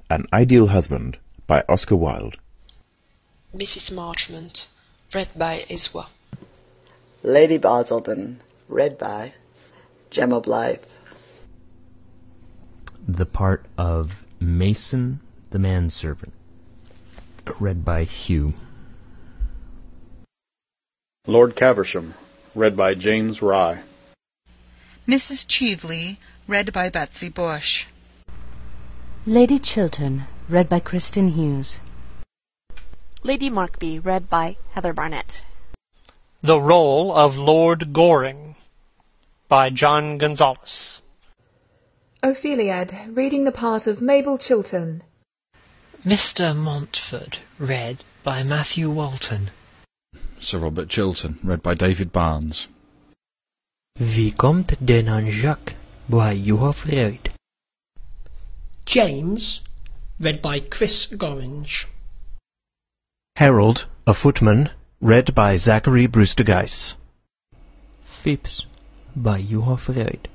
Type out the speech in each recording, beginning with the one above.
An Ideal Husband by Oscar Wilde. Mrs. Marchmont, read by Iswa. Lady Basildon, read by Gemma Blythe. The part of Mason the Manservant, read by Hugh. Lord Caversham, read by James Rye. Mrs. Cheveley, read by Betsy Bush. Lady Chiltern, read by Kristen Hughes. Lady Markby, read by Heather Barnett. The Role of Lord Goring, by John Gonzalez. Opheliad, reading the part of Mabel Chiltern. Mr. Montfort, read by Matthew Walton. Sir Robert Chiltern, read by David Barnes. Vicomte de Nanjac, by Juha Freud. James, read by Chris Gorringe. Harold, a Footman, read by Zachary Brewster Geiss. Phipps, by Juha Freud.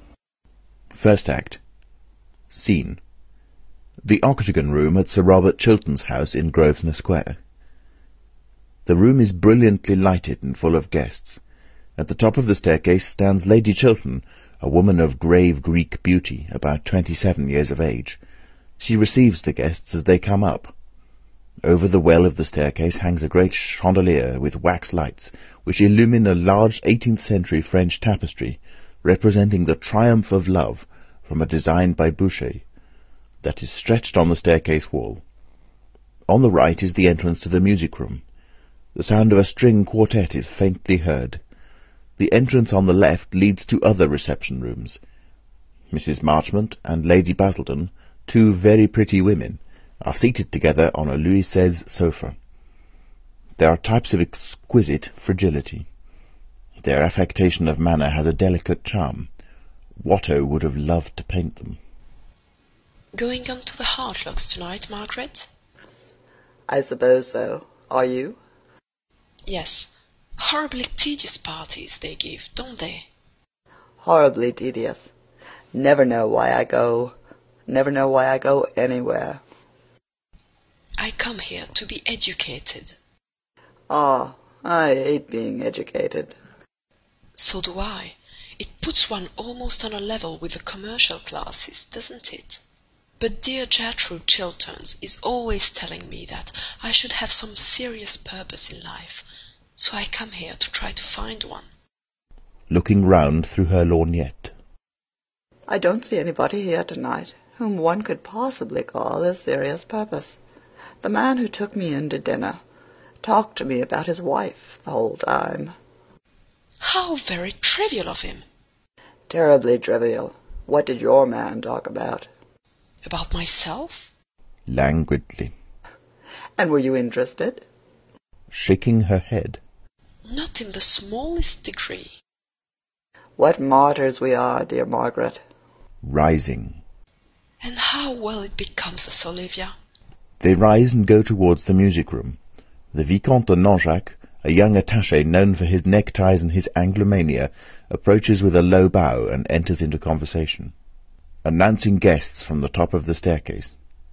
First Act. Scene: the Octagon Room at Sir Robert Chiltern's house in Grosvenor Square. The room is brilliantly lighted and full of guests. At the top of the staircase stands Lady Chiltern, a woman of grave Greek beauty, about 27 years of age. She receives the guests as they come up. Over the well of the staircase hangs a great chandelier with wax lights, which illumine a large 18th century French tapestry, representing the triumph of love, from a design by Boucher, that is stretched on the staircase wall. On the right is the entrance to the music room. The sound of a string quartet is faintly heard. The entrance on the left leads to other reception rooms. Mrs. Marchmont and Lady Basildon, two very pretty women, are seated together on a Louis XVI sofa. They are types of exquisite fragility. Their affectation of manner has a delicate charm. Watteau would have loved to paint them. Going on to the Hartlocks tonight, Margaret? I suppose so. Are you? Yes. Horribly tedious parties they give, don't they? Horribly tedious. Never know why I go. Never know why I go anywhere. I come here to be educated. Ah, I hate being educated. So do I. It puts one almost on a level with the commercial classes, doesn't it? But dear Gertrude Chilterns is always telling me that I should have some serious purpose in life, so I come here to try to find one. Looking round through her lorgnette. I don't see anybody here tonight whom one could possibly call a serious purpose. The man who took me in to dinner talked to me about his wife the whole time. How very trivial of him. Terribly trivial. What did your man talk about? About myself? Languidly. And were you interested? Shaking her head. Not in the smallest degree. What martyrs we are, dear Margaret. Rising. And how well it becomes us, Olivia. They rise and go towards the music room. The Vicomte de Nanjac, a young attaché known for his neckties and his Anglomania, approaches with a low bow and enters into conversation, announcing guests from the top of the staircase.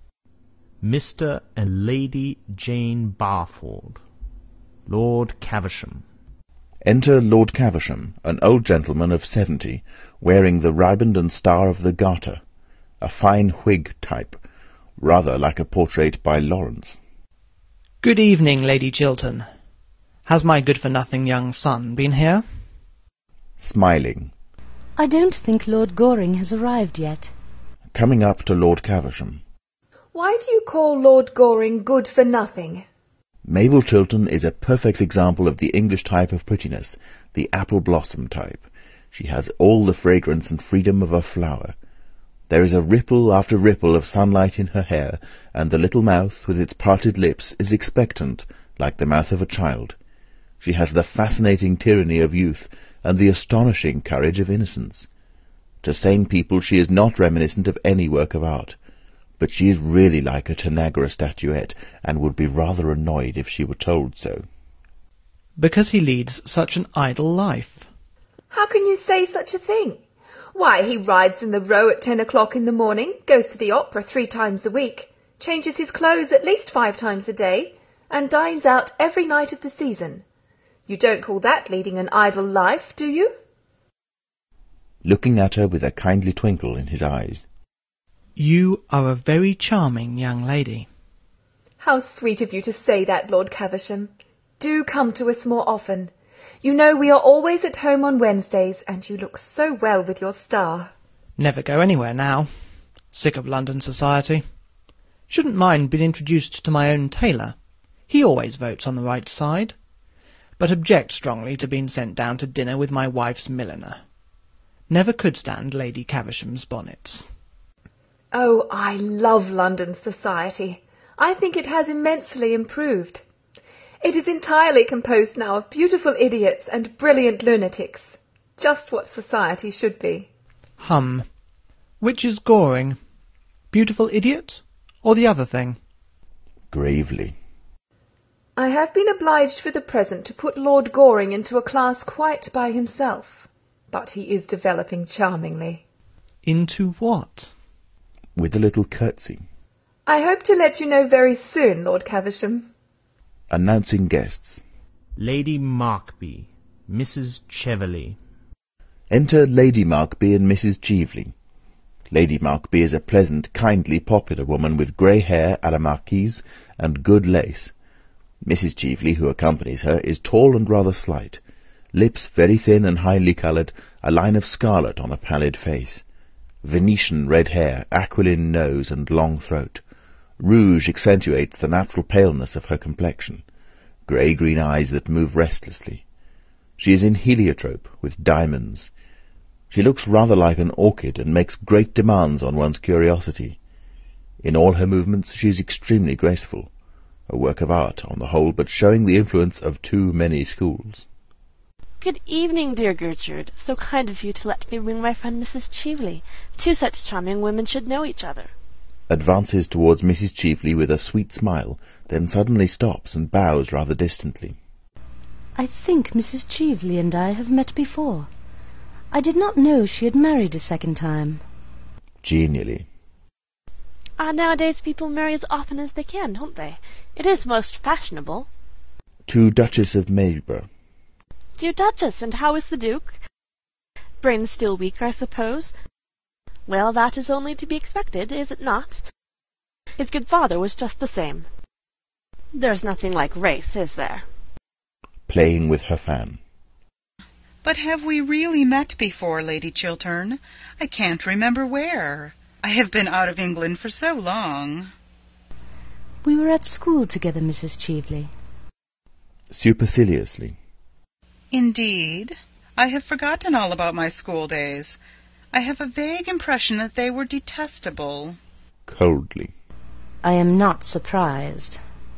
Mr. and Lady Jane Barford, Lord Caversham. Enter Lord Caversham, an old gentleman of 70, wearing the riband and star of the Garter, a fine Whig type, rather like a portrait by Lawrence. Good evening, Lady Chiltern. Has my good-for-nothing young son been here? Smiling. I don't think Lord Goring has arrived yet. Coming up to Lord Caversham. Why do you call Lord Goring good for nothing? Mabel Chiltern is a perfect example of the English type of prettiness, the apple blossom type. She has all the fragrance and freedom of a flower. There is a ripple after ripple of sunlight in her hair, and the little mouth with its parted lips is expectant, like the mouth of a child. She has the fascinating tyranny of youth and the astonishing courage of innocence. To sane people she is not reminiscent of any work of art, but she is really like a Tanagra statuette, and would be rather annoyed if she were told so. Because he leads such an idle life. How can you say such a thing? Why, he rides in the Row at 10 o'clock in the morning, goes to the opera 3 times a week, changes his clothes at least 5 times a day, and dines out every night of the season. You don't call that leading an idle life, do you? Looking at her with a kindly twinkle in his eyes. You are a very charming young lady. How sweet of you to say that, Lord Caversham. Do come to us more often. You know we are always at home on Wednesdays, and you look so well with your star. Never go anywhere now. Sick of London society. Shouldn't mind being introduced to my own tailor. He always votes on the right side. But object strongly to being sent down to dinner with my wife's milliner. Never could stand Lady Caversham's bonnets. Oh, I love London society. I think it has immensely improved. It is entirely composed now of beautiful idiots and brilliant lunatics. Just what society should be. Which is Goring? Beautiful idiot, or the other thing? Gravely. I have been obliged for the present to put Lord Goring into a class quite by himself. But he is developing charmingly. Into what? With a little curtsy. I hope to let you know very soon, Lord Caversham. Announcing guests. Lady Markby, Mrs. Cheveley. Enter Lady Markby and Mrs. Cheveley. Lady Markby is a pleasant, kindly, popular woman with grey hair à la marquise and good lace. Mrs. Cheveley, who accompanies her, is tall and rather slight. Lips very thin and highly coloured, a line of scarlet on a pallid face. Venetian red hair, aquiline nose and long throat. Rouge accentuates the natural paleness of her complexion. Grey-green eyes that move restlessly. She is in heliotrope, with diamonds. She looks rather like an orchid and makes great demands on one's curiosity. In all her movements she is extremely graceful. A work of art, on the whole, but showing the influence of too many schools. Good evening, dear Gertrude. So kind of you to let me bring my friend Mrs. Cheveley. 2 such charming women should know each other. Advances towards Mrs. Cheveley with a sweet smile, then suddenly stops and bows rather distantly. I think Mrs. Cheveley and I have met before. I did not know she had married a second time. Genially. Nowadays people marry as often as they can, don't they? It is most fashionable. To Duchess of Marlborough. Dear Duchess, and how is the Duke? Brain still weak, I suppose? Well, that is only to be expected, is it not? His good father was just the same. There's nothing like race, is there? Playing with her fan. But have we really met before, Lady Chiltern? I can't remember where. I have been out of England for so long. We were at school together, Mrs. Cheveley. Superciliously. Indeed. I have forgotten all about my school days. I have a vague impression that they were detestable. Coldly. I am not surprised.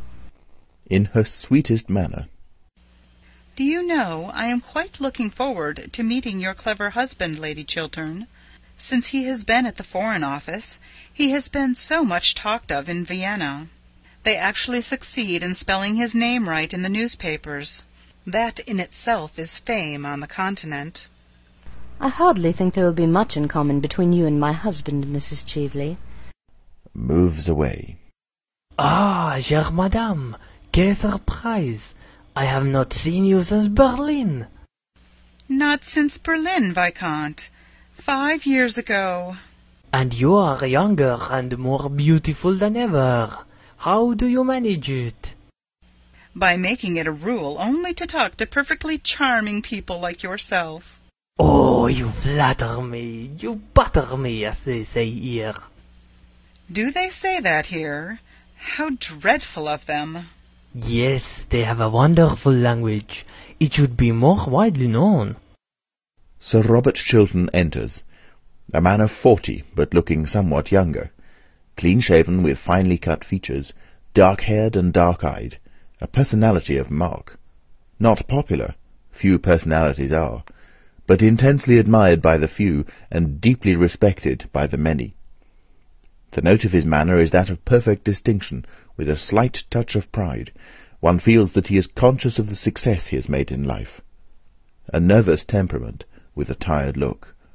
In her sweetest manner. Do you know, I am quite looking forward to meeting your clever husband, Lady Chiltern. Since he has been at the Foreign Office, he has been so much talked of in Vienna. They actually succeed in spelling his name right in the newspapers. That in itself is fame on the continent. I hardly think there will be much in common between you and my husband, Mrs. Cheveley. Moves away. Ah, chère madame, quelle surprise! I have not seen you since Berlin. Not since Berlin, Viscount. 5 years ago. And you are younger and more beautiful than ever. How do you manage it? By making it a rule only to talk to perfectly charming people like yourself. Oh, you flatter me. You butter me, as they say here. Do they say that here? How dreadful of them. Yes, they have a wonderful language. It should be more widely known. Sir Robert Chiltern enters, a man of 40, but looking somewhat younger, clean-shaven with finely cut features, dark-haired and dark-eyed, a personality of mark. Not popular, few personalities are, but intensely admired by the few and deeply respected by the many. The note of his manner is that of perfect distinction, with a slight touch of pride. One feels that he is conscious of the success he has made in life. A nervous temperament, with a tired look.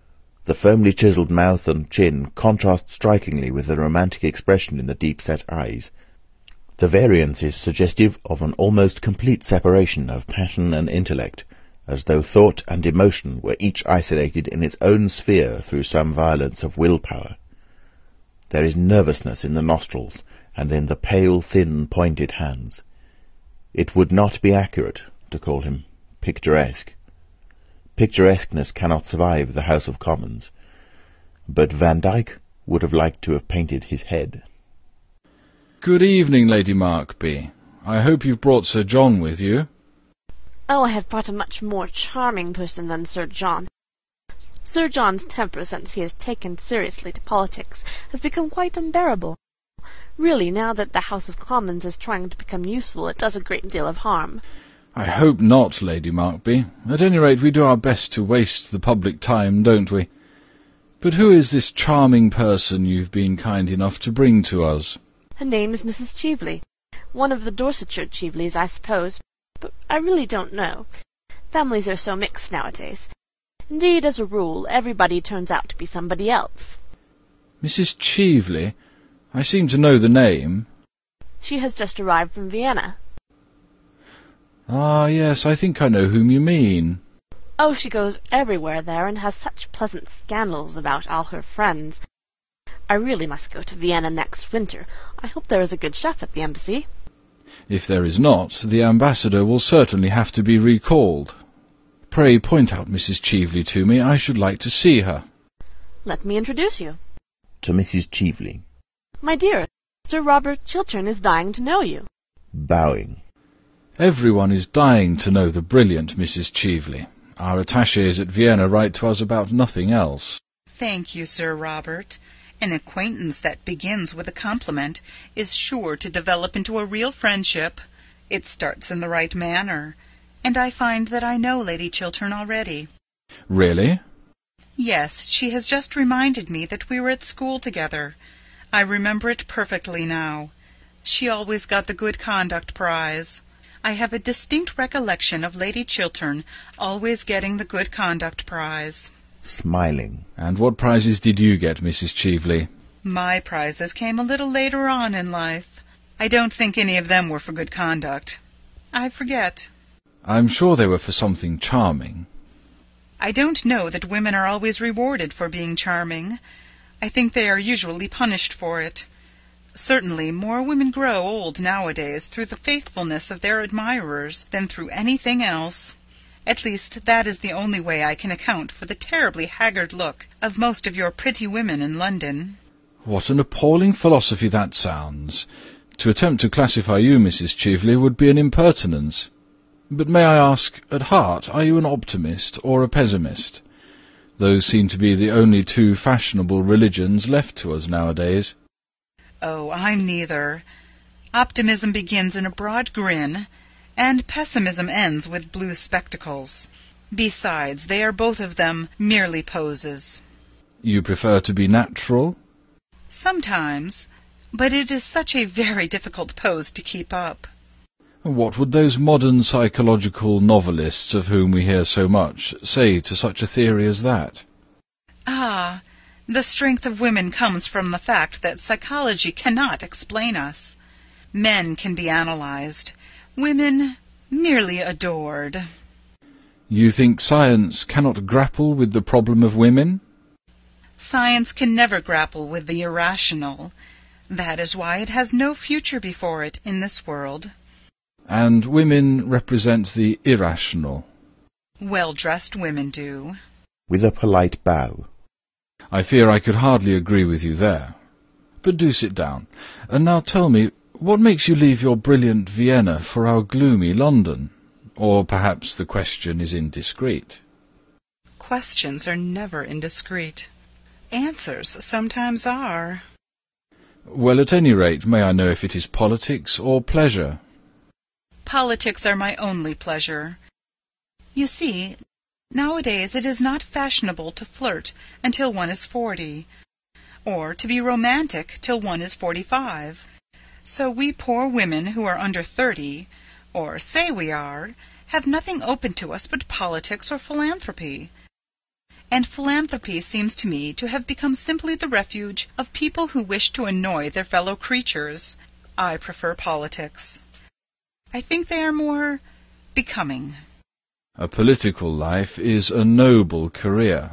The firmly chiselled mouth and chin contrast strikingly with the romantic expression in the deep-set eyes. The variance is suggestive of an almost complete separation of passion and intellect, as though thought and emotion were each isolated in its own sphere through some violence of will-power. There is nervousness in the nostrils, and in the pale, thin, pointed hands. It would not be accurate to call him picturesque. Picturesqueness cannot survive the House of Commons, but Van Dyck would have liked to have painted his head. Good evening, Lady Markby. I hope you've brought Sir John with you. Oh, I have brought a much more charming person than Sir John. Sir John's temper, since he has taken seriously to politics, has become quite unbearable. Really, now that the House of Commons is trying to become useful, it does a great deal of harm. I hope not, Lady Markby. At any rate, we do our best to waste the public time, don't we? But who is this charming person you've been kind enough to bring to us? Her name is Mrs. Cheveley. One of the Dorsetshire Cheveleys, I suppose, but I really don't know. Families are so mixed nowadays. Indeed, as a rule, everybody turns out to be somebody else. Mrs. Cheveley? I seem to know the name. She has just arrived from Vienna. Ah, yes, I think I know whom you mean. Oh, she goes everywhere there and has such pleasant scandals about all her friends. I really must go to Vienna next winter. I hope there is a good chef at the embassy. If there is not, the ambassador will certainly have to be recalled. Pray point out Mrs. Cheveley to me. I should like to see her. Let me introduce you. To Mrs. Cheveley. My dear, Sir Robert Chiltern is dying to know you. Bowing. Everyone is dying to know the brilliant Mrs. Cheveley. Our attachés at Vienna write to us about nothing else. Thank you, Sir Robert. An acquaintance that begins with a compliment is sure to develop into a real friendship. It starts in the right manner. And I find that I know Lady Chiltern already. Really? Yes, she has just reminded me that we were at school together. I remember it perfectly now. She always got the Good Conduct Prize. I have a distinct recollection of Lady Chiltern always getting the Good Conduct Prize. Smiling. And what prizes did you get, Mrs. Cheveley? My prizes came a little later on in life. I don't think any of them were for good conduct. I forget. I'm sure they were for something charming. I don't know that women are always rewarded for being charming. I think they are usually punished for it. Certainly, more women grow old nowadays through the faithfulness of their admirers than through anything else. At least, that is the only way I can account for the terribly haggard look of most of your pretty women in London. What an appalling philosophy that sounds. To attempt to classify you, Mrs. Cheveley, would be an impertinence. But may I ask, at heart, are you an optimist or a pessimist? Those seem to be the only two fashionable religions left to us nowadays. Oh, I'm neither. Optimism begins in a broad grin, and pessimism ends with blue spectacles. Besides, they are both of them merely poses. You prefer to be natural? Sometimes, but it is such a very difficult pose to keep up. What would those modern psychological novelists of whom we hear so much say to such a theory as that? Ah, the strength of women comes from the fact that psychology cannot explain us. Men can be analyzed, women merely adored. You think science cannot grapple with the problem of women? Science can never grapple with the irrational. That is why it has no future before it in this world. And women represent the irrational. Well-dressed women do. With a polite bow. I fear I could hardly agree with you there. But do sit down. And now tell me, what makes you leave your brilliant Vienna for our gloomy London? Or perhaps the question is indiscreet. Questions are never indiscreet. Answers sometimes are. Well, at any rate, may I know if it is politics or pleasure? Politics are my only pleasure. You see, nowadays it is not fashionable to flirt until one is 40, or to be romantic till one is 45. So we poor women who are under 30, or say we are, have nothing open to us but politics or philanthropy. and philanthropy seems to me to have become simply the refuge of people who wish to annoy their fellow creatures. I prefer politics. I think they are more becoming. A political life is a noble career.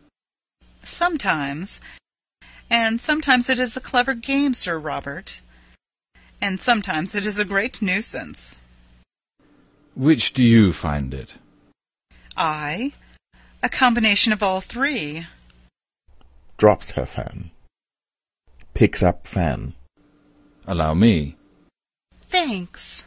Sometimes. And sometimes it is a clever game, Sir Robert. And sometimes it is a great nuisance. Which do you find it? I? A combination of all three. Drops her fan. Picks up fan. Allow me. Thanks.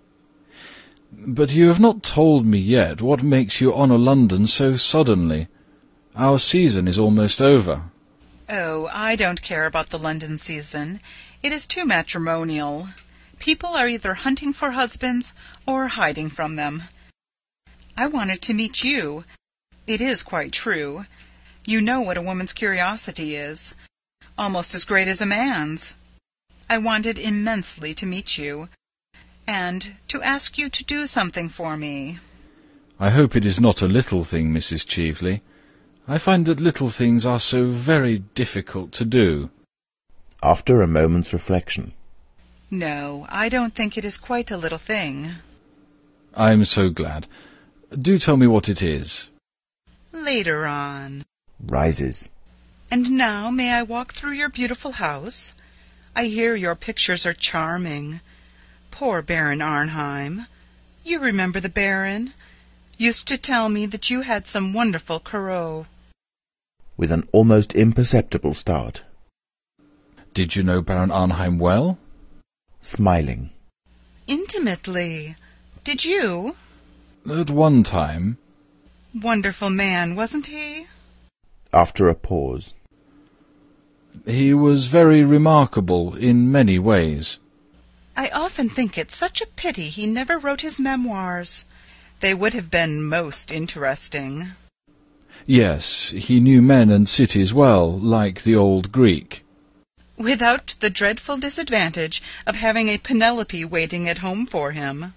But you have not told me yet what makes you honour London so suddenly. Our season is almost over. Oh, I don't care about the London season. It is too matrimonial. People are either hunting for husbands or hiding from them. I wanted to meet you. It is quite true. You know what a woman's curiosity is. Almost as great as a man's. I wanted immensely to meet you, and to ask you to do something for me. I hope it is not a little thing, Mrs. Cheveley. I find that little things are so very difficult to do. After a moment's reflection. No, I don't think it is quite a little thing. I am so glad. Do tell me what it is. Later on. Rises. And now may I walk through your beautiful house? I hear your pictures are charming. Poor Baron Arnheim. You remember the Baron? Used to tell me that you had some wonderful Corot. With an almost imperceptible start. Did you know Baron Arnheim well? Smiling. Intimately. Did you? At one time. Wonderful man, wasn't he? After a pause. He was very remarkable in many ways. I often think it such a pity he never wrote his memoirs. They would have been most interesting. Yes, he knew men and cities well, like the old Greek. Without the dreadful disadvantage of having a Penelope waiting at home for him.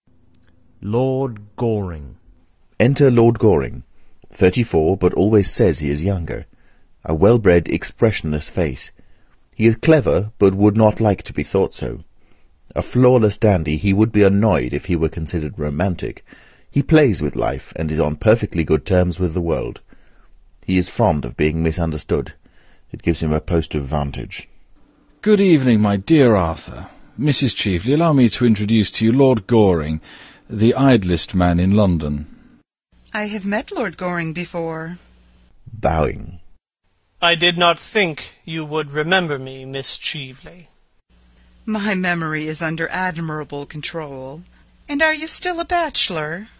Lord Goring. Enter Lord Goring, 34, but always says he is younger. A well-bred, expressionless face. He is clever, but would not like to be thought so. A flawless dandy, he would be annoyed if he were considered romantic. He plays with life, and is on perfectly good terms with the world. He is fond of being misunderstood. It gives him a post of vantage. Good evening, my dear Arthur. Mrs. Cheveley, allow me to introduce to you Lord Goring, the idlest man in London. I have met Lord Goring before. Bowing. I did not think you would remember me, Miss Cheveley. My memory is under admirable control. And are you still a bachelor?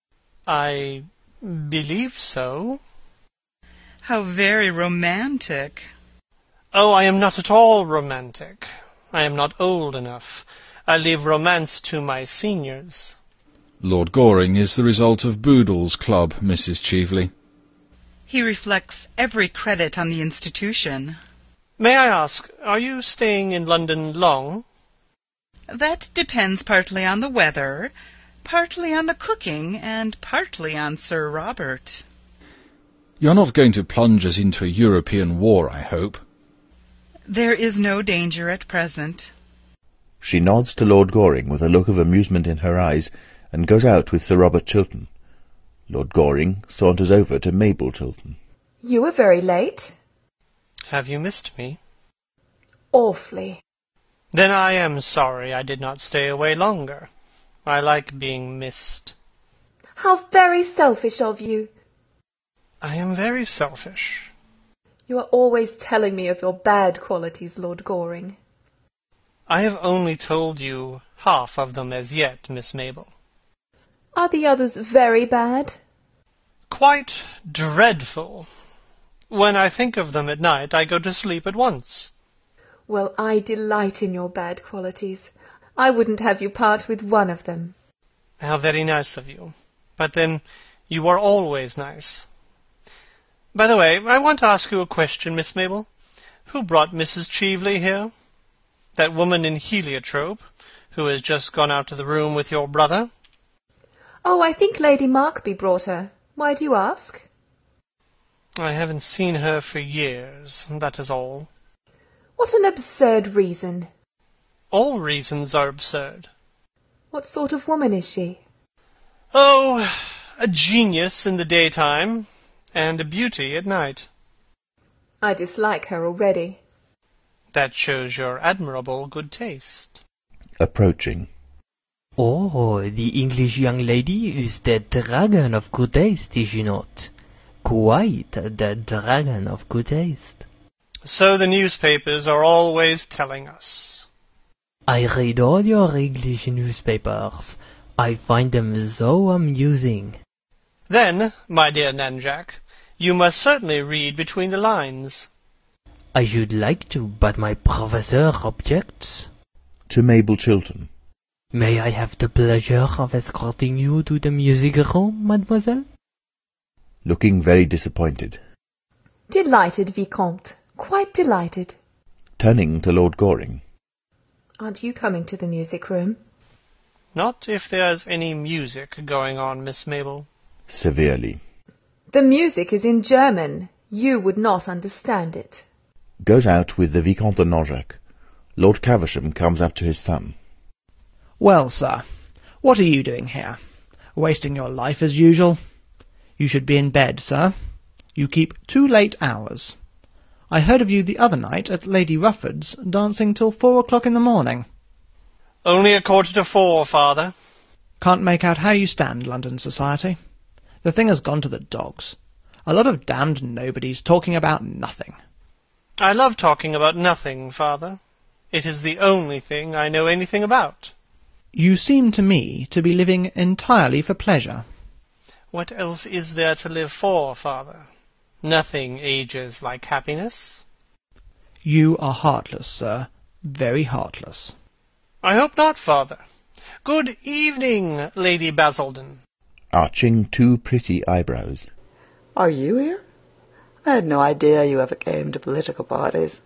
I believe so. How very romantic. Oh, I am not at all romantic. I am not old enough. I leave romance to my seniors. Lord Goring is the result of Boodle's club, Mrs. Cheveley. He reflects every credit on the institution. May I ask, are you staying in London long? That depends partly on the weather, partly on the cooking, and partly on Sir Robert. You're not going to plunge us into a European war, I hope. There is no danger at present. She nods to Lord Goring with a look of amusement in her eyes, and goes out with Sir Robert Chiltern. Lord Goring saunters over to Mabel Chiltern. You were very late. Have you missed me? Awfully. Then I am sorry I did not stay away longer. I like being missed. How very selfish of you. I am very selfish. You are always telling me of your bad qualities, Lord Goring. I have only told you half of them as yet, Miss Mabel. Are the others very bad? Quite dreadful. When I think of them at night, I go to sleep at once. Well, I delight in your bad qualities. I wouldn't have you part with one of them. How very nice of you. But then, you are always nice. By the way, I want to ask you a question, Miss Mabel. Who brought Mrs. Cheveley here? That woman in heliotrope, who has just gone out to the room with your brother? Oh, I think Lady Markby brought her. Why do you ask? I haven't seen her for years, that is all. What an absurd reason. All reasons are absurd. What sort of woman is she? Oh, a genius in the daytime, and a beauty at night. I dislike her already. That shows your admirable good taste. Approaching. Oh, the English young lady is the dragon of good taste, is she not? Quite the dragon of good taste. So the newspapers are always telling us. I read all your English newspapers. I find them so amusing. Then, my dear Nanjak, you must certainly read between the lines. I should like to, but my professor objects. To Mabel Chiltern. May I have the pleasure of escorting you to the music room, mademoiselle? Looking very disappointed. Delighted, Vicomte. Quite delighted. Turning to Lord Goring. Aren't you coming to the music room? Not if there's any music going on, Miss Mabel. Severely. The music is in German. You would not understand it. Goes out with the Vicomte de Nanjak. Lord Caversham comes up to his son. Well, sir, what are you doing here? Wasting your life as usual? You should be in bed, sir. You keep 2 late hours. I heard of you the other night at Lady Rufford's, dancing till 4 o'clock in the morning. Only 3:45, Father. Can't make out how you stand, London society. The thing has gone to the dogs. A lot of damned nobodies talking about nothing. I love talking about nothing, Father. It is the only thing I know anything about. You seem to me to be living entirely for pleasure. What else is there to live for, Father? Nothing ages like happiness. You are heartless, sir. Very heartless. I hope not, Father. Good evening, Lady Basildon. Arching 2 pretty eyebrows. Are you here? I had no idea you ever came to political parties.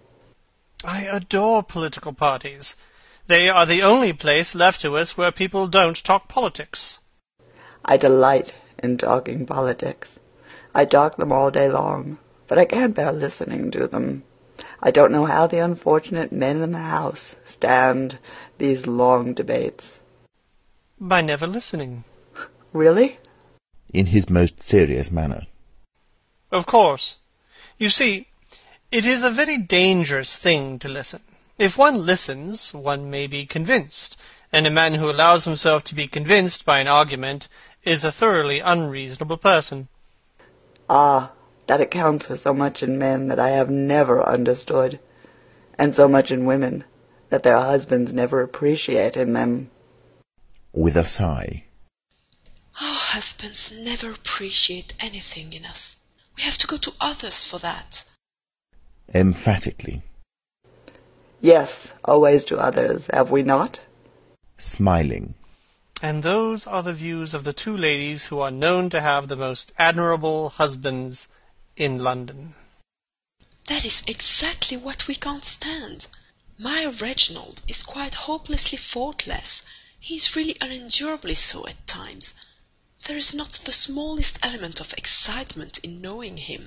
I adore political parties. They are the only place left to us where people don't talk politics. I delight in talking politics. I talk them all day long, but I can't bear listening to them. I don't know how the unfortunate men in the House stand these long debates. By never listening. Really? In his most serious manner. Of course. You see, it is a very dangerous thing to listen. If one listens, one may be convinced, and a man who allows himself to be convinced by an argument is a thoroughly unreasonable person. Ah, that accounts for so much in men that I have never understood, and so much in women that their husbands never appreciate in them. With a sigh. Our husbands never appreciate anything in us. We have to go to others for that. Emphatically. Yes, always to others, have we not? Smiling. And those are the views of the 2 ladies who are known to have the most admirable husbands in London. That is exactly what we can't stand. My Reginald is quite hopelessly faultless. He is really unendurably so at times. There is not the smallest element of excitement in knowing him.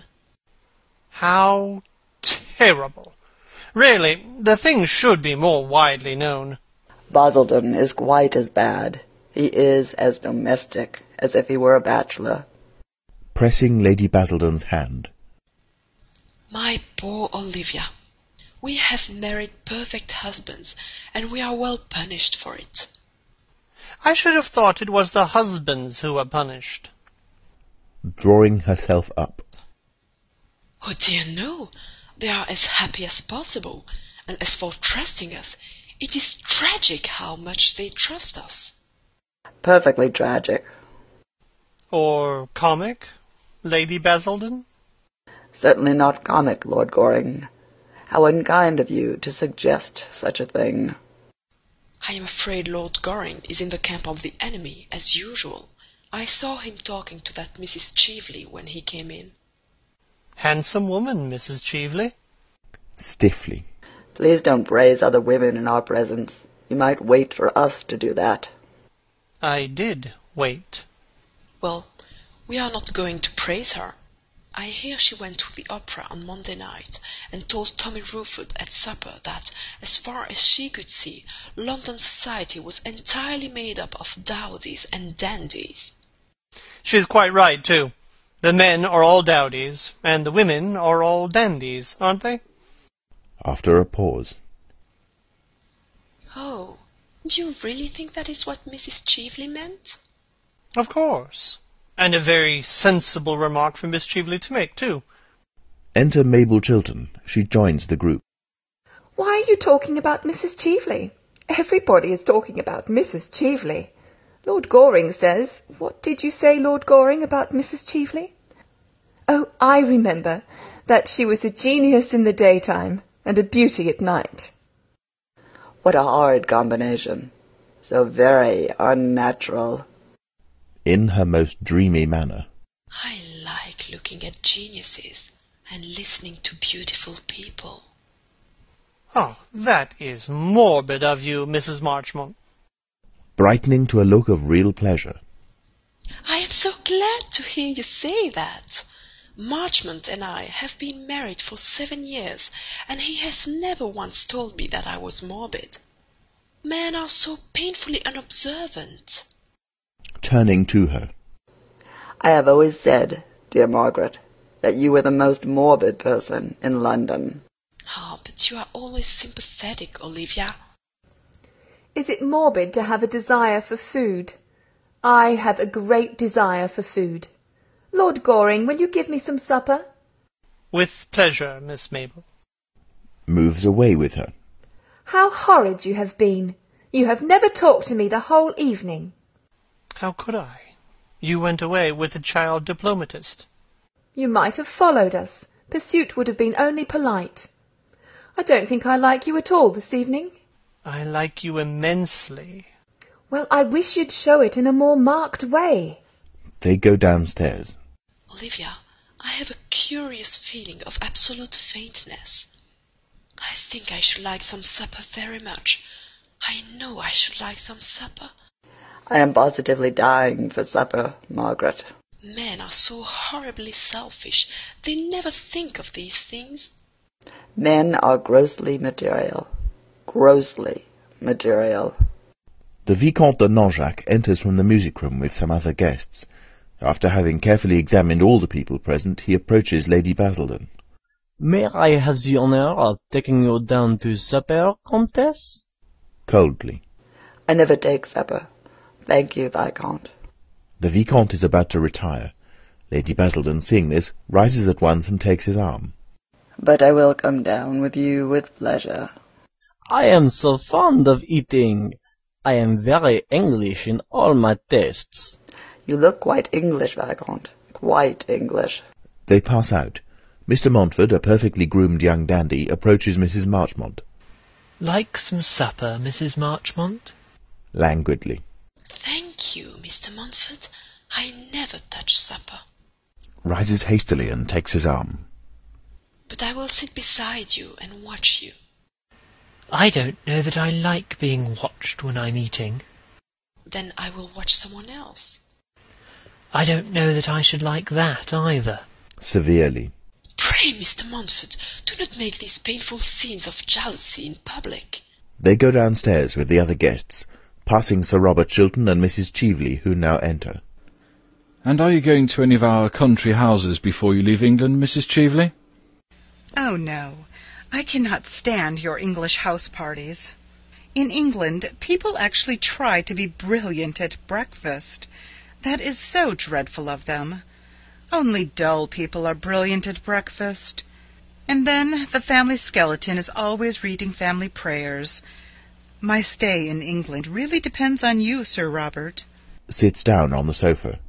How terrible! Really, the thing should be more widely known. Basildon is quite as bad. He is as domestic as if he were a bachelor. Pressing Lady Basildon's hand. My poor Olivia, we have married perfect husbands, and we are well punished for it. I should have thought it was the husbands who were punished. Drawing herself up. Oh dear no, they are as happy as possible, and as for trusting us, it is tragic how much they trust us. Perfectly tragic. Or comic, Lady Basildon? Certainly not comic, Lord Goring. How unkind of you to suggest such a thing. I am afraid Lord Goring is in the camp of the enemy, as usual. I saw him talking to that Mrs. Cheveley when he came in. Handsome woman, Mrs. Cheveley. Stiffly. Please don't praise other women in our presence. You might wait for us to do that. I did wait. Well, we are not going to praise her. I hear she went to the opera on Monday night and told Tommy Ruford at supper that, as far as she could see, London society was entirely made up of dowdies and dandies. She's quite right, too. The men are all dowdies, and the women are all dandies, aren't they? After a pause. Oh, do you really think that is what Mrs. Cheveley meant? Of course. And a very sensible remark for Miss Cheveley to make, too. Enter Mabel Chiltern. She joins the group. Why are you talking about Mrs. Cheveley? Everybody is talking about Mrs. Cheveley. Lord Goring says... What did you say, Lord Goring, about Mrs. Cheveley? Oh, I remember. That she was a genius in the daytime and a beauty at night. What a horrid combination. So very unnatural. In her most dreamy manner. I like looking at geniuses and listening to beautiful people. Oh, that is morbid of you, Mrs. Marchmont. Brightening to a look of real pleasure. I am so glad to hear you say that. Marchmont and I have been married for 7 years, and he has never once told me that I was morbid. Men are so painfully unobservant. Turning to her. I have always said, dear Margaret, that you were the most morbid person in London. Ah, but you are always sympathetic, Olivia. Is it morbid to have a desire for food? I have a great desire for food. Lord Goring, will you give me some supper? With pleasure, Miss Mabel. Moves away with her. How horrid you have been. You have never talked to me the whole evening. How could I? You went away with a child diplomatist. You might have followed us. Pursuit would have been only polite. I don't think I like you at all this evening. I like you immensely. Well, I wish you'd show it in a more marked way. They go downstairs. Olivia, I have a curious feeling of absolute faintness. I think I should like some supper very much. I know I should like some supper. I am positively dying for supper, Margaret. Men are so horribly selfish. They never think of these things. Men are grossly material. Grossly material. The Vicomte de Nanjac enters from the music room with some other guests. After having carefully examined all the people present, he approaches Lady Basildon. May I have the honor of taking you down to supper, Comtesse? Coldly. I never take supper. Thank you, Viscount. The Vicomte is about to retire. Lady Basildon, seeing this, rises at once and takes his arm. But I will come down with you with pleasure. I am so fond of eating. I am very English in all my tastes. You look quite English, Viscount. Quite English. They pass out. Mr. Montfort, a perfectly groomed young dandy, approaches Mrs. Marchmont. Like some supper, Mrs. Marchmont? Languidly. Thank you, Mr. Montfort. I never touch supper. Rises hastily and takes his arm. But I will sit beside you and watch you. I don't know that I like being watched when I'm eating. Then I will watch someone else. I don't know that I should like that either. Severely. Pray, Mr. Montfort, do not make these painful scenes of jealousy in public. They go downstairs with the other guests, passing Sir Robert Chiltern and Mrs. Cheveley, who now enter. And are you going to any of our country houses before you leave England, Mrs. Cheveley? Oh, no. I cannot stand your English house parties. In England, people actually try to be brilliant at breakfast. That is so dreadful of them. Only dull people are brilliant at breakfast. And then the family skeleton is always reading family prayers. My stay in England really depends on you, Sir Robert. Sits down on the sofa,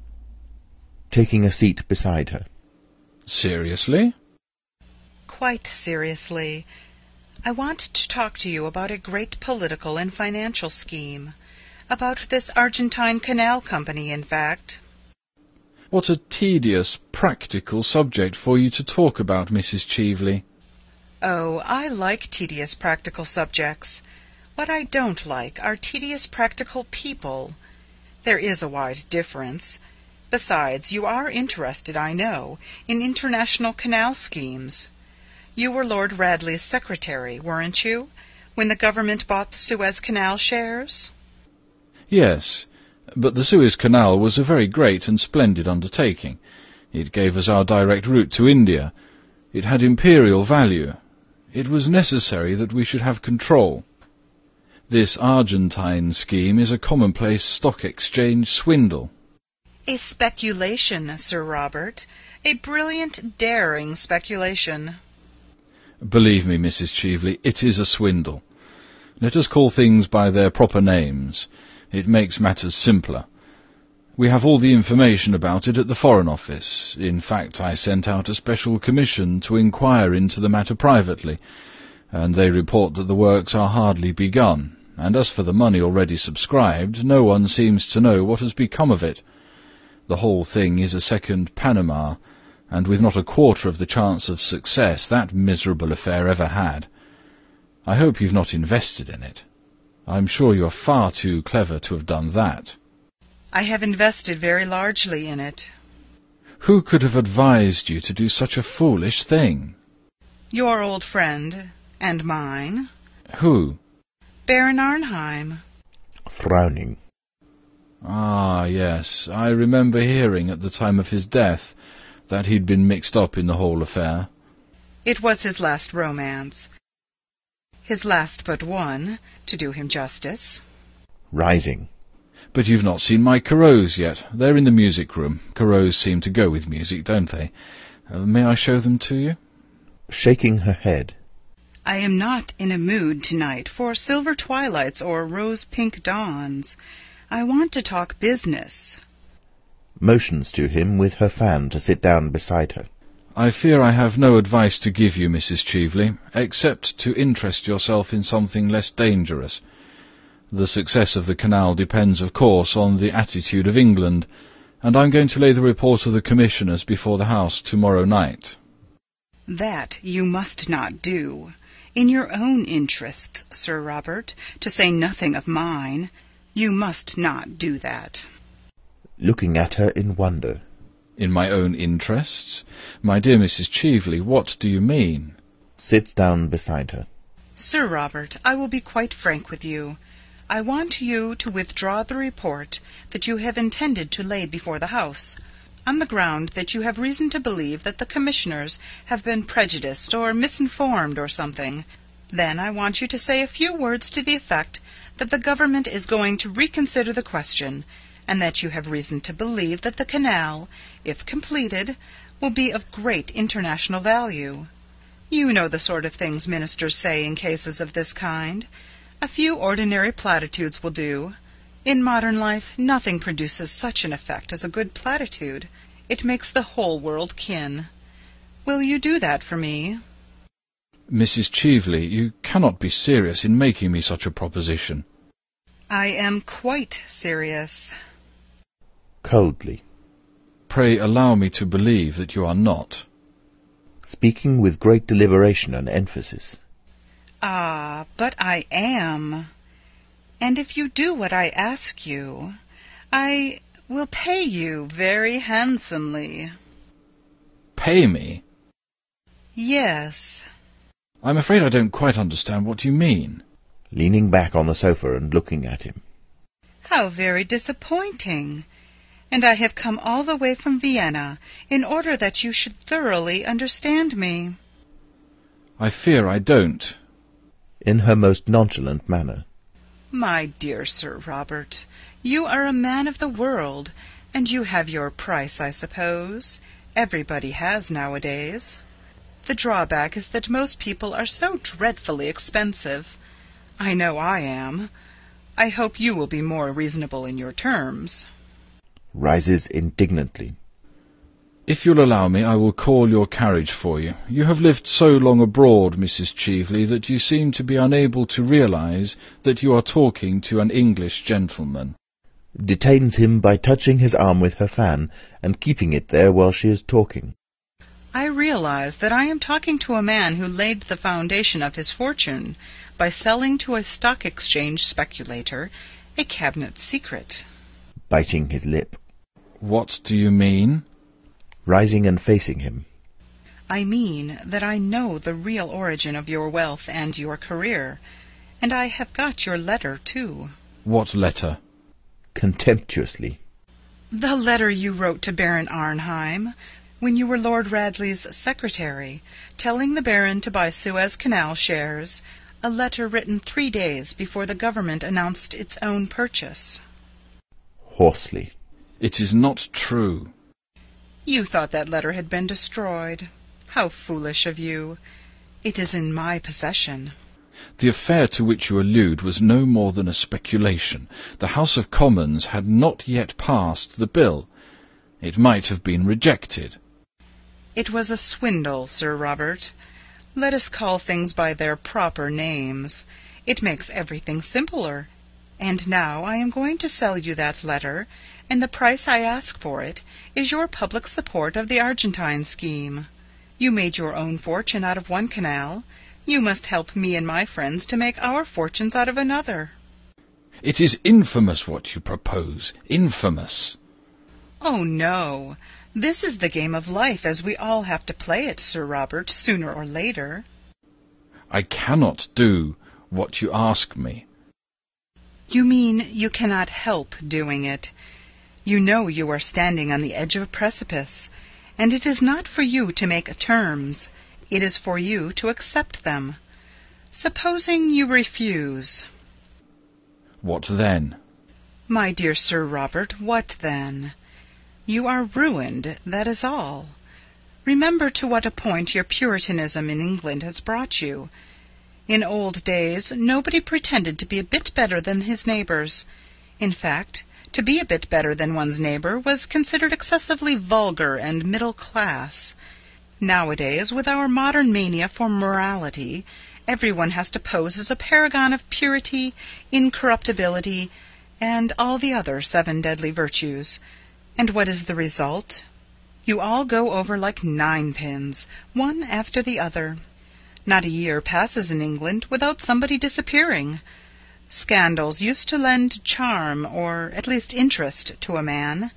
taking a seat beside her. Seriously? Quite seriously. I want to talk to you about a great political and financial scheme. About this Argentine Canal Company, in fact. What a tedious, practical subject for you to talk about, Mrs. Cheveley. Oh, I like tedious practical subjects. What I don't like are tedious practical people. There is a wide difference. Besides, you are interested, I know, in international canal schemes. You were Lord Radley's secretary, weren't you, when the government bought the Suez Canal shares? Yes, but the Suez Canal was a very great and splendid undertaking. It gave us our direct route to India. It had imperial value. It was necessary that we should have control. This Argentine scheme is a commonplace stock exchange swindle. A speculation, Sir Robert. A brilliant, daring speculation. Believe me, Mrs. Cheveley, it is a swindle. Let us call things by their proper names. It makes matters simpler. We have all the information about it at the Foreign Office. In fact, I sent out a special commission to inquire into the matter privately, and they report that the works are hardly begun, and as for the money already subscribed, no one seems to know what has become of it. The whole thing is a second Panama, and with not a quarter of the chance of success that miserable affair ever had. I hope you've not invested in it. I'm sure you're far too clever to have done that. I have invested very largely in it. Who could have advised you to do such a foolish thing? Your old friend, and mine. Who? Baron Arnheim. Frowning. Ah, yes, I remember hearing at the time of his death that he'd been mixed up in the whole affair. It was his last romance. His last but one, to do him justice. Rising. But you've not seen my Corot's yet. They're in the music room. Corot's seem to go with music, don't they? May I show them to you? Shaking her head. I am not in a mood tonight for silver twilights or rose-pink dawns. I want to talk business. Motions to him with her fan to sit down beside her. I fear I have no advice to give you, Mrs. Cheveley, except to interest yourself in something less dangerous. The success of the canal depends, of course, on the attitude of England, and I'm going to lay the report of the Commissioners before the House tomorrow night. That you must not do. In your own interests, Sir Robert, to say nothing of mine, you must not do that. Looking at her in wonder. In my own interests? My dear Mrs. Cheveley, what do you mean? Sits down beside her. Sir Robert, I will be quite frank with you. I want you to withdraw the report that you have intended to lay before the House, on the ground that you have reason to believe that the Commissioners have been prejudiced or misinformed or something. Then I want you to say a few words to the effect that the government is going to reconsider the question, and that you have reason to believe that the canal, if completed, will be of great international value. You know the sort of things ministers say in cases of this kind. A few ordinary platitudes will do. In modern life, nothing produces such an effect as a good platitude. It makes the whole world kin. Will you do that for me? Mrs. Cheveley, you cannot be serious in making me such a proposition. I am quite serious. Coldly. Pray allow me to believe that you are not. Speaking with great deliberation and emphasis. Ah, but I am. And if you do what I ask you, I will pay you very handsomely. Pay me? Yes. I'm afraid I don't quite understand what you mean. Leaning back on the sofa and looking at him. How very disappointing. And I have come all the way from Vienna in order that you should thoroughly understand me. I fear I don't. In her most nonchalant manner. My dear Sir Robert, you are a man of the world, and you have your price, I suppose. Everybody has nowadays. The drawback is that most people are so dreadfully expensive. I know I am. I hope you will be more reasonable in your terms. Rises indignantly. If you'll allow me, I will call your carriage for you. You have lived so long abroad, Mrs. Cheveley, that you seem to be unable to realize that you are talking to an English gentleman. Detains him by touching his arm with her fan and keeping it there while she is talking. I realize that I am talking to a man who laid the foundation of his fortune by selling to a stock exchange speculator a cabinet secret. Biting his lip. What do you mean? Rising and facing him. I mean that I know the real origin of your wealth and your career, and I have got your letter, too. What letter? Contemptuously. The letter you wrote to Baron Arnheim when you were Lord Radley's secretary, telling the Baron to buy Suez Canal shares, a letter written 3 days before the government announced its own purchase. Hoarsely. It is not true. You thought that letter had been destroyed. How foolish of you. It is in my possession. The affair to which you allude was no more than a speculation. The House of Commons had not yet passed the bill. It might have been rejected. It was a swindle, Sir Robert. Let us call things by their proper names. It makes everything simpler. And now I am going to sell you that letter, and the price I ask for it is your public support of the Argentine scheme. You made your own fortune out of one canal. You must help me and my friends to make our fortunes out of another. It is infamous what you propose. Infamous. Oh, no. This is the game of life as we all have to play it, Sir Robert, sooner or later. I cannot do what you ask me. You mean you cannot help doing it. You know you are standing on the edge of a precipice, and it is not for you to make terms. It is for you to accept them. Supposing you refuse. What then? My dear Sir Robert, what then? You are ruined, that is all. Remember to what a point your Puritanism in England has brought you. In old days, nobody pretended to be a bit better than his neighbours. In fact, to be a bit better than one's neighbour was considered excessively vulgar and middle class. Nowadays, with our modern mania for morality, everyone has to pose as a paragon of purity, incorruptibility, and all the other 7 deadly virtues. And what is the result? You all go over like 9-pins, one after the other. Not a year passes in England without somebody disappearing. Scandals used to lend charm, or at least interest, to a man.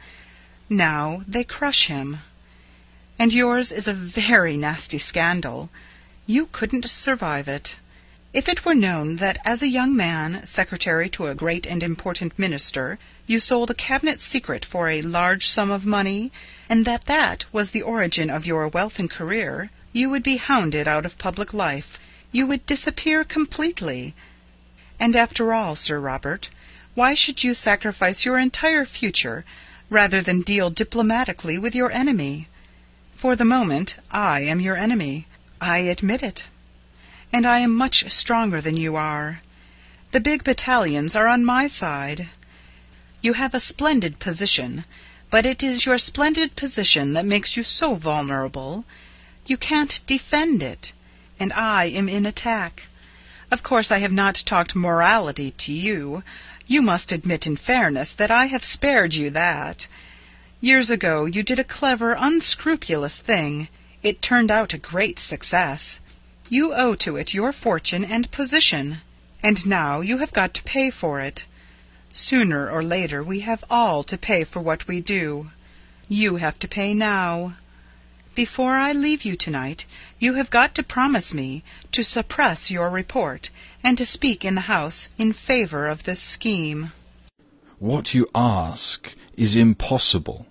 Now they crush him. And yours is a very nasty scandal. You couldn't survive it. If it were known that as a young man, secretary to a great and important minister, you sold a cabinet secret for a large sum of money, and that that was the origin of your wealth and career, you would be hounded out of public life. You would disappear completely. And after all, Sir Robert, why should you sacrifice your entire future rather than deal diplomatically with your enemy? For the moment, I am your enemy. I admit it. And I am much stronger than you are. The big battalions are on my side. You have a splendid position, but it is your splendid position that makes you so vulnerable. You can't defend it, and I am in attack. Of course, I have not talked morality to you. You must admit in fairness that I have spared you that. Years ago you did a clever, unscrupulous thing. It turned out a great success. You owe to it your fortune and position, and now you have got to pay for it. Sooner or later we have all to pay for what we do. You have to pay now. Before I leave you tonight, you have got to promise me to suppress your report and to speak in the House in favor of this scheme. What you ask is impossible.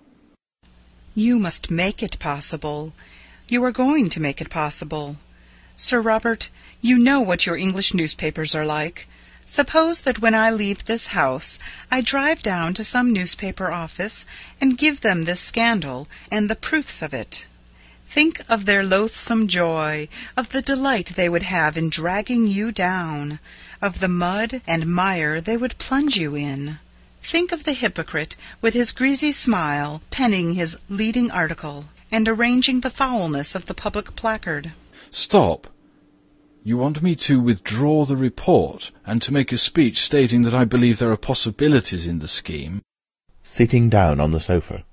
You must make it possible. You are going to make it possible. Sir Robert, you know what your English newspapers are like. Suppose that when I leave this house, I drive down to some newspaper office and give them this scandal and the proofs of it. Think of their loathsome joy, of the delight they would have in dragging you down, of the mud and mire they would plunge you in. Think of the hypocrite, with his greasy smile, penning his leading article, and arranging the foulness of the public placard. Stop. You want me to withdraw the report, and to make a speech stating that I believe there are possibilities in the scheme? Sitting down on the sofa.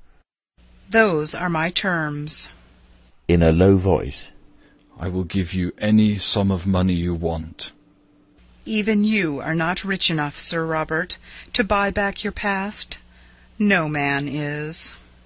Those are my terms. In a low voice. I will give you any sum of money you want. Even you are not rich enough, Sir Robert, to buy back your past. No man is.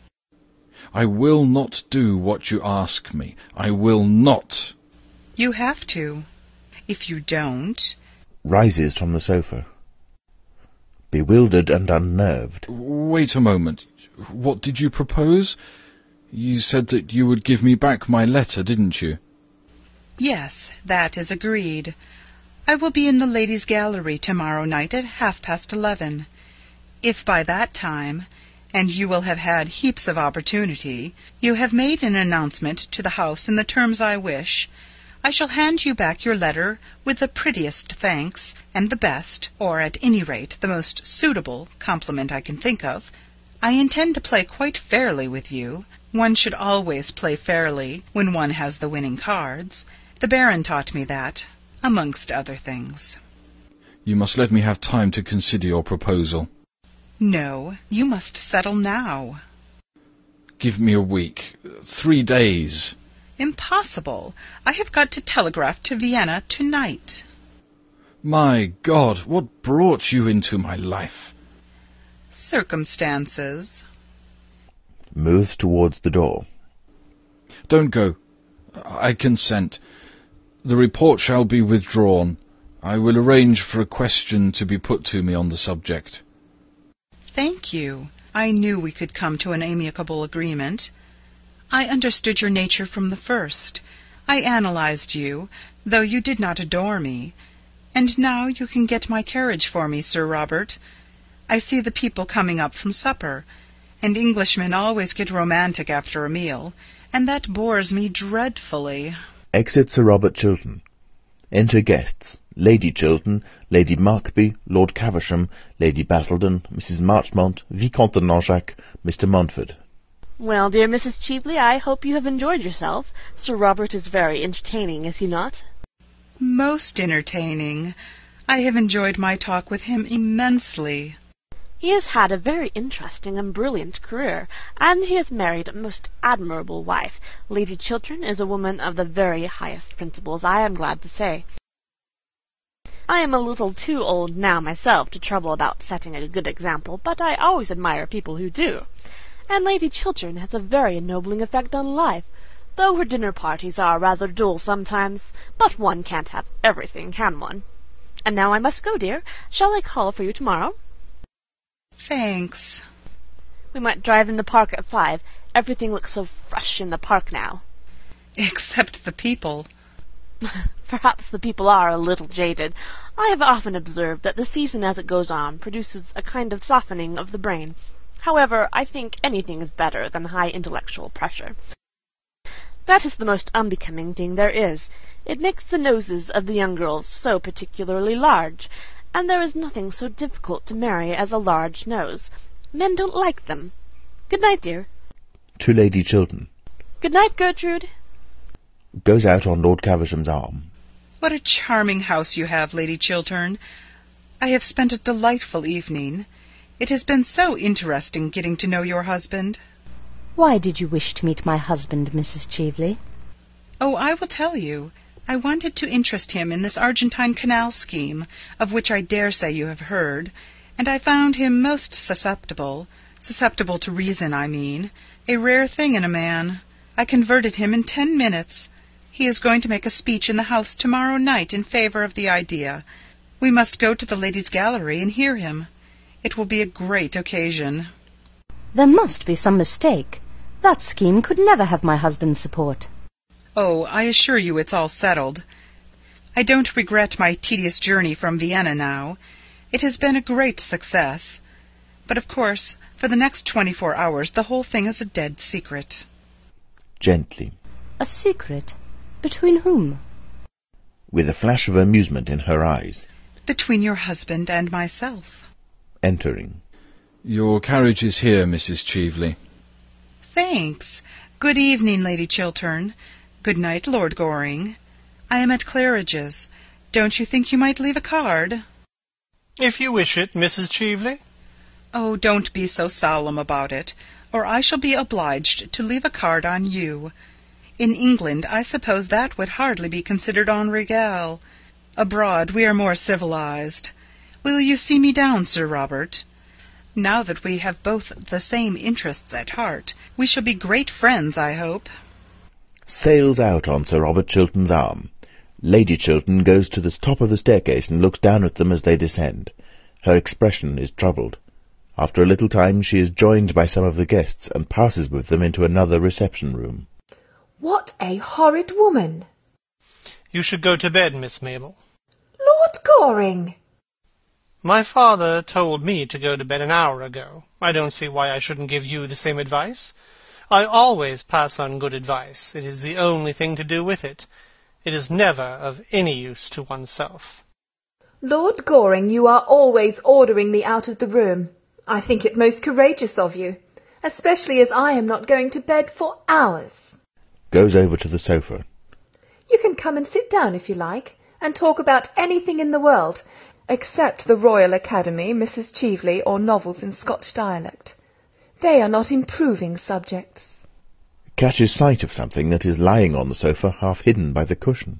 I will not do what you ask me. I will not. You have to. If you don't... Rises from the sofa. Bewildered and unnerved. Wait a moment. What did you propose? You said that you would give me back my letter, didn't you? Yes, that is agreed. I will be in the ladies' gallery tomorrow night at 11:30. If by that time, and you will have had heaps of opportunity, you have made an announcement to the house in the terms I wish, I shall hand you back your letter with the prettiest thanks and the best, or at any rate the most suitable, compliment I can think of. I intend to play quite fairly with you. One should always play fairly when one has the winning cards. The Baron taught me that, amongst other things. You must let me have time to consider your proposal. No, you must settle now. Give me a week. 3 days. Impossible. I have got to telegraph to Vienna tonight. My God, what brought you into my life? Circumstances. Moves towards the door. Don't go. I consent. The report shall be withdrawn. I will arrange for a question to be put to me on the subject. Thank you. I knew we could come to an amicable agreement. I understood your nature from the first. I analyzed you, though you did not adore me. And now you can get my carriage for me, Sir Robert. I see the people coming up from supper, and Englishmen always get romantic after a meal, and that bores me dreadfully. Exit Sir Robert Chiltern. Enter guests. Lady Chiltern, Lady Markby, Lord Caversham, Lady Basildon, Mrs. Marchmont, Vicomte de Langeac, Mr. Montford. Well, dear Mrs. Cheveley, I hope you have enjoyed yourself. Sir Robert is very entertaining, is he not? Most entertaining. I have enjoyed my talk with him immensely. He has had a very interesting and brilliant career, and he has married a most admirable wife. Lady Chiltern is a woman of the very highest principles, I am glad to say. I am a little too old now myself to trouble about setting a good example, but I always admire people who do. And Lady Chiltern has a very ennobling effect on life, though her dinner parties are rather dull sometimes, but one can't have everything, can one? And now I must go, dear. Shall I call for you tomorrow? Thanks. We might drive in the park at 5. Everything looks so fresh in the park now. Except the people. Perhaps the people are a little jaded. I have often observed that the season as it goes on produces a kind of softening of the brain. However, I think anything is better than high intellectual pressure. That is the most unbecoming thing there is. It makes the noses of the young girls so particularly large, and there is nothing so difficult to marry as a large nose. Men don't like them. Good night, dear. To Lady Chiltern. Good night, Gertrude. Goes out on Lord Caversham's arm. What a charming house you have, Lady Chiltern. I have spent a delightful evening. It has been so interesting getting to know your husband. Why did you wish to meet my husband, Mrs. Cheveley? Oh, I will tell you. I wanted to interest him in this Argentine Canal scheme, of which I dare say you have heard, and I found him most susceptible to reason, I mean, a rare thing in a man. I converted him in 10 minutes. He is going to make a speech in the House tomorrow night in favor of the idea. We must go to the ladies' gallery and hear him. It will be a great occasion. There must be some mistake. That scheme could never have my husband's support. Oh, I assure you it's all settled. I don't regret my tedious journey from Vienna now. It has been a great success. But of course, for the next 24 hours the whole thing is a dead secret. Gently. A secret? Between whom? With a flash of amusement in her eyes. Between your husband and myself. Entering. Your carriage is here, Mrs. Cheveley. Thanks. Good evening, Lady Chiltern. Good night, Lord Goring. I am at Claridge's. Don't you think you might leave a card? If you wish it, Mrs. Cheveley. Oh, don't be so solemn about it, or I shall be obliged to leave a card on you. In England, I suppose that would hardly be considered en règle. Abroad, we are more civilized. Will you see me down, Sir Robert? Now that we have both the same interests at heart, We shall be great friends, I hope. Sails out on Sir Robert Chiltern's arm. Lady Chiltern goes to the top of the staircase and looks down at them as they descend. Her expression is troubled. After a little time she is joined by some of the guests and passes with them into another reception room. What a horrid woman! You should go to bed, Miss Mabel. Lord Goring! My father told me to go to bed an hour ago. I don't see why I shouldn't give you the same advice. I always pass on good advice. It is the only thing to do with it. It is never of any use to oneself. Lord Goring, you are always ordering me out of the room. I think it most courageous of you, especially as I am not going to bed for hours. Goes over to the sofa. You can come and sit down if you like, and talk about anything in the world, except the Royal Academy, Mrs. Cheveley, or novels in Scotch dialect. They are not improving subjects. Catches sight of something that is lying on the sofa, half hidden by the cushion.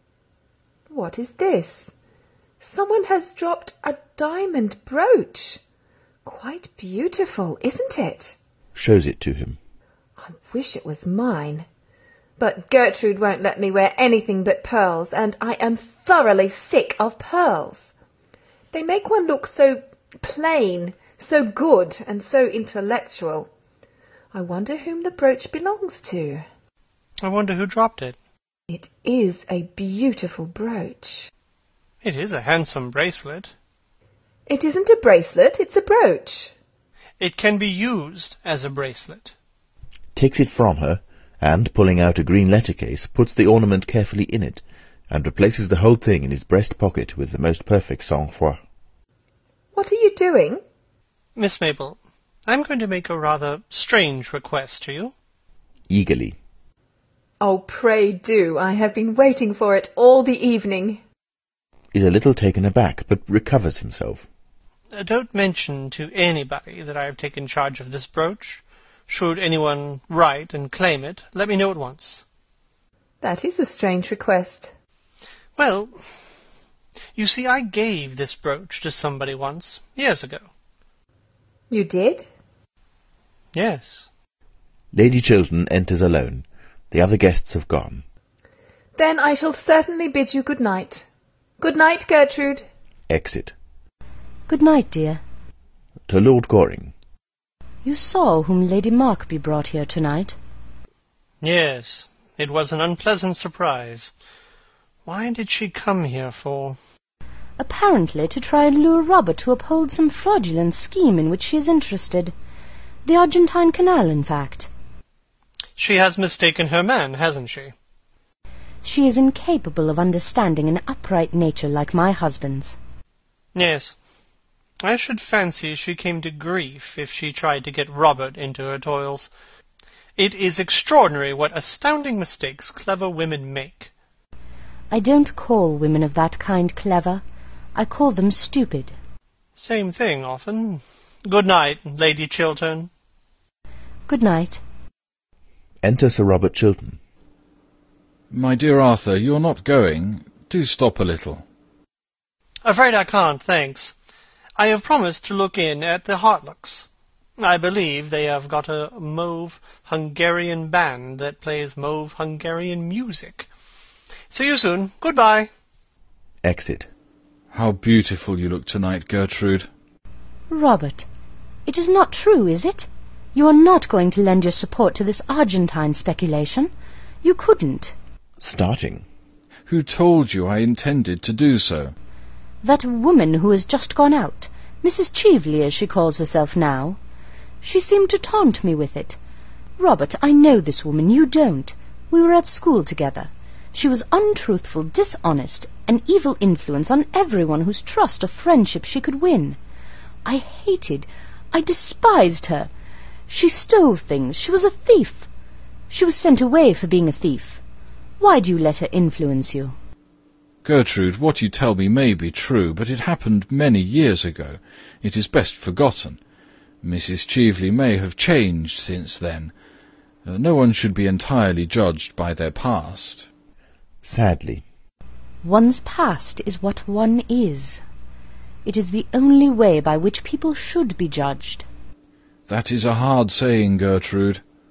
What is this? Someone has dropped a diamond brooch. Quite beautiful, isn't it? Shows it to him. I wish it was mine. But Gertrude won't let me wear anything but pearls, and I am thoroughly sick of pearls. They make one look so plain, so good, and so intellectual. I wonder whom the brooch belongs to. I wonder who dropped it. It is a beautiful brooch. It is a handsome bracelet. It isn't a bracelet, it's a brooch. It can be used as a bracelet. Takes it from her, and, pulling out a green letter case, puts the ornament carefully in it, and replaces the whole thing in his breast pocket with the most perfect sang-froid. What are you doing? Miss Mabel, I'm going to make a rather strange request to you. Eagerly. Oh, pray do. I have been waiting for it all the evening. Is a little taken aback, but recovers himself. Don't mention to anybody that I have taken charge of this brooch. Should anyone write and claim it, let me know at once. That is a strange request. Well, you see, I gave this brooch to somebody once, years ago. You did? Yes. Lady Chiltern enters alone. The other guests have gone. Then I shall certainly bid you good night. Good night, Gertrude. Exit. Good night, dear. To Lord Goring. You saw whom Lady Markby brought here tonight? Yes, it was an unpleasant surprise. Why did she come here for? Apparently to try and lure Robert to uphold some fraudulent scheme in which she is interested. The Argentine Canal, in fact. She has mistaken her man, hasn't she? She is incapable of understanding an upright nature like my husband's. Yes. I should fancy she came to grief if she tried to get Robert into her toils. It is extraordinary what astounding mistakes clever women make. I don't call women of that kind clever. I call them stupid. Same thing, often. Good night, Lady Chiltern. Good night. Enter Sir Robert Chiltern. My dear Arthur, you're not going. Do stop a little. Afraid I can't, thanks. I have promised to look in at the Hartlocks. I believe they have got a mauve Hungarian band that plays mauve Hungarian music. See you soon. Goodbye. Exit. How beautiful you look tonight, Gertrude. Robert, it is not true, is it? You are not going to lend your support to this Argentine speculation. You couldn't. Starting. Who told you I intended to do so? That woman who has just gone out, Mrs. Cheveley as she calls herself now. She seemed to taunt me with it. Robert, I know this woman, you don't. We were at school together. She was untruthful, dishonest, an evil influence on everyone whose trust or friendship she could win. I despised her. She stole things. She was a thief. She was sent away for being a thief. Why do you let her influence you? Gertrude, what you tell me may be true, but it happened many years ago. It is best forgotten. Mrs. Cheveley may have changed since then. No one should be entirely judged by their past. Sadly. One's past is what one is. It is the only way by which people should be judged. That is a hard saying, Gertrude.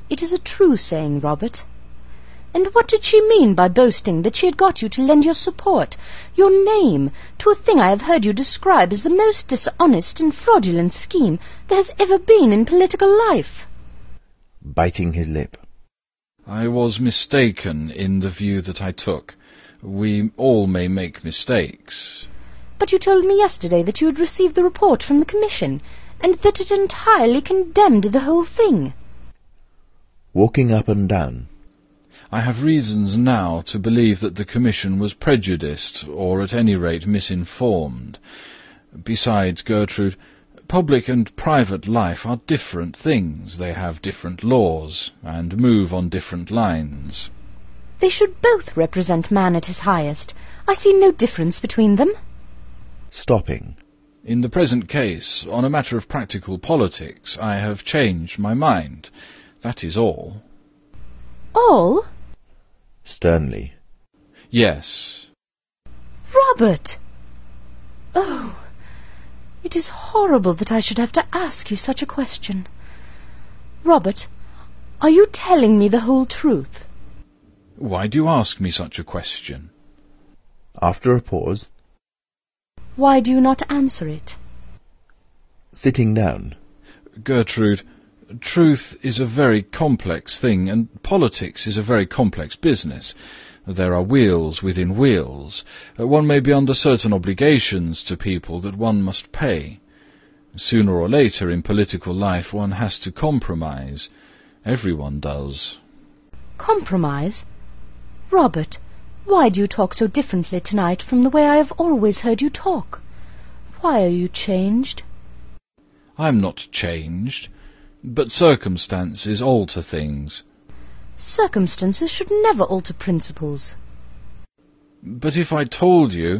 It is a true saying, Robert. And what did she mean by boasting that she had got you to lend your support, your name, to a thing I have heard you describe as the most dishonest and fraudulent scheme there has ever been in political life? Biting his lip. I was mistaken in the view that I took. We all may make mistakes. But you told me yesterday that you had received the report from the Commission, and that it entirely condemned the whole thing. Walking up and down. I have reasons now to believe that the Commission was prejudiced, or at any rate misinformed. Besides, Gertrude, public and private life are different things. They have different laws, and move on different lines. They should both represent man at his highest. I see no difference between them. Stopping. In the present case, on a matter of practical politics, I have changed my mind. That is all. All? Sternly. Yes. Robert! Oh, it is horrible that I should have to ask you such a question. Robert, are you telling me the whole truth? Why do you ask me such a question? After a pause. Why do you not answer it? Sitting down. Gertrude, truth is a very complex thing, and politics is a very complex business. There are wheels within wheels. One may be under certain obligations to people that one must pay. Sooner or later in political life one has to compromise. Everyone does. Compromise? Robert, why do you talk so differently tonight from the way I have always heard you talk? Why are you changed? I'm not changed, but circumstances alter things. Circumstances should never alter principles. But if I told you...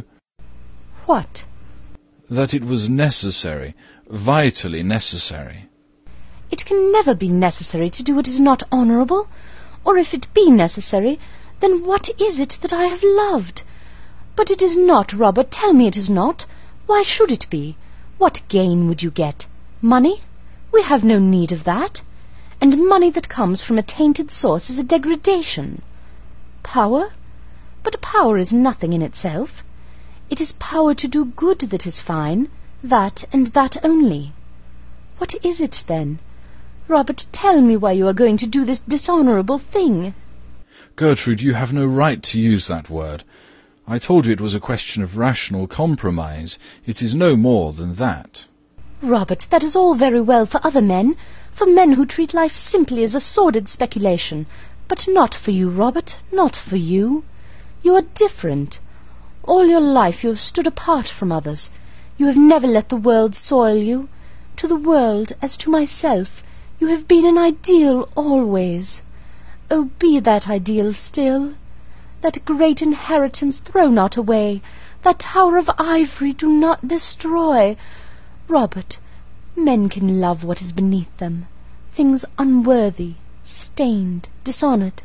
What? That it was necessary, vitally necessary. It can never be necessary to do what is not honourable, or if it be necessary, then what is it that I have loved? But it is not, Robert, tell me it is not. Why should it be? What gain would you get? Money? We have no need of that. And money that comes from a tainted source is a degradation. Power? But power is nothing in itself. It is power to do good that is fine, that and that only. What is it, then? Robert, tell me why you are going to do this dishonourable thing. Gertrude, you have no right to use that word. I told you it was a question of rational compromise. It is no more than that. Robert, that is all very well for other men, for men who treat life simply as a sordid speculation. But not for you, Robert, not for you. You are different. All your life you have stood apart from others. You have never let the world soil you. To the world, as to myself, you have been an ideal always. Oh, be that ideal still. That great inheritance throw not away. That tower of ivory do not destroy. Robert, men can love what is beneath them, things unworthy, stained, dishonoured.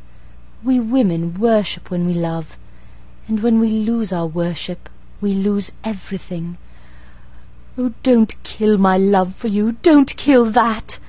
We women worship when we love, and when we lose our worship, we lose everything. Oh, don't kill my love for you, don't kill that.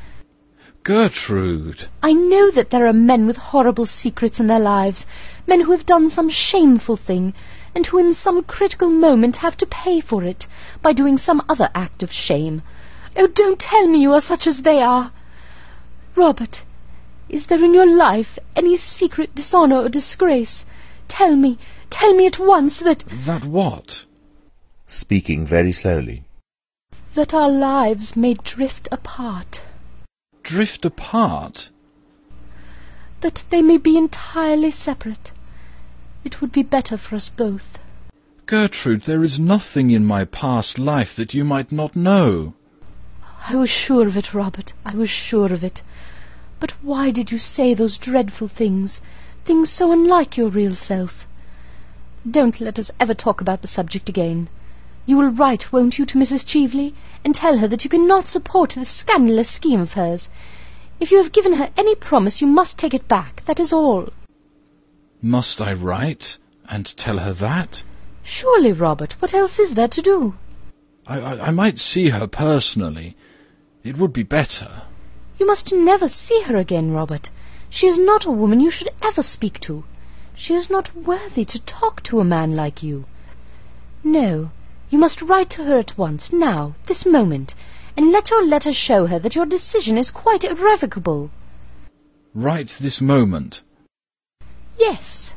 Gertrude! I know that there are men with horrible secrets in their lives, men who have done some shameful thing, and who in some critical moment have to pay for it by doing some other act of shame. Oh, don't tell me you are such as they are. Robert, is there in your life any secret dishonour or disgrace? Tell me at once that... That what? Speaking very slowly. That our lives may drift apart. Drift apart? That they may be entirely separate. It would be better for us both. Gertrude, there is nothing in my past life that you might not know. I was sure of it, Robert. I was sure of it. But why did you say those dreadful things? Things so unlike your real self. Don't let us ever talk about the subject again. You will write, won't you, to Mrs. Cheveley, and tell her that you cannot support this scandalous scheme of hers. If you have given her any promise, you must take it back. That is all. Must I write and tell her that? Surely, Robert. What else is there to do? I might see her personally. It would be better. You must never see her again, Robert. She is not a woman you should ever speak to. She is not worthy to talk to a man like you. No, you must write to her at once, now, this moment, and let your letter show her that your decision is quite irrevocable. Right this moment? Yes.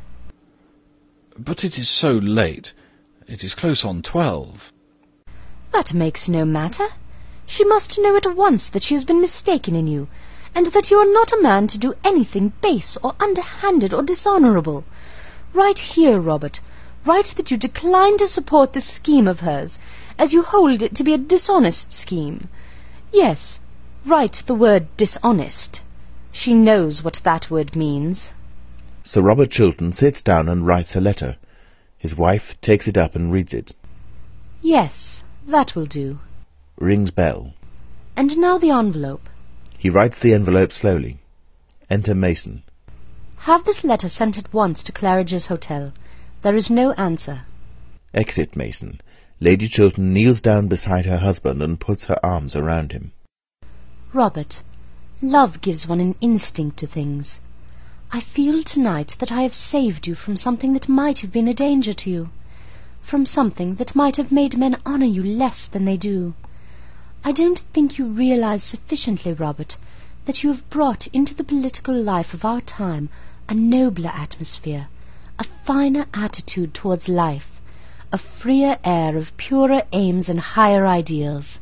But it is so late. It is close on 12. That makes no matter. She must know at once that she has been mistaken in you, and that you are not a man to do anything base or underhanded or dishonourable. Write here, Robert. Write that you decline to support this scheme of hers, as you hold it to be a dishonest scheme. Yes, write the word dishonest. She knows what that word means. Sir Robert Chiltern sits down and writes a letter. His wife takes it up and reads it. Yes, that will do. Rings bell. And now the envelope. He writes the envelope slowly. Enter Mason. Have this letter sent at once to Claridge's Hotel. There is no answer. Exit Mason. Lady Chiltern kneels down beside her husband and puts her arms around him. Robert, love gives one an instinct to things. I feel tonight that I have saved you from something that might have been a danger to you, from something that might have made men honour you less than they do. I don't think you realize sufficiently, Robert, that you have brought into the political life of our time a nobler atmosphere, a finer attitude towards life, a freer air of purer aims and higher ideals.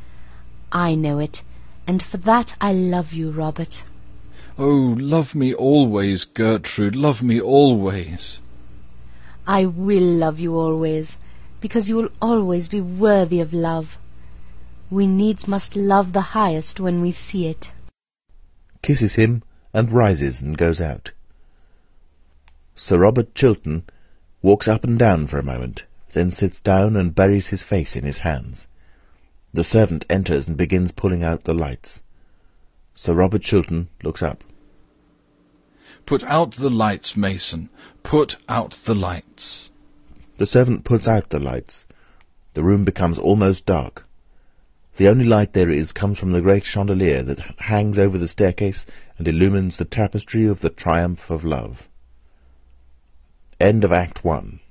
I know it, and for that I love you, Robert. Oh, love me always, Gertrude, love me always. I will love you always, because you will always be worthy of love. We needs must love the highest when we see it. Kisses him and rises and goes out. Sir Robert Chiltern walks up and down for a moment, then sits down and buries his face in his hands. The servant enters and begins pulling out the lights. Sir Robert Chiltern looks up. Put out the lights, Mason. Put out the lights. The servant puts out the lights. The room becomes almost dark. The only light there is comes from the great chandelier that hangs over the staircase and illumines the tapestry of the triumph of love. End of Act 1.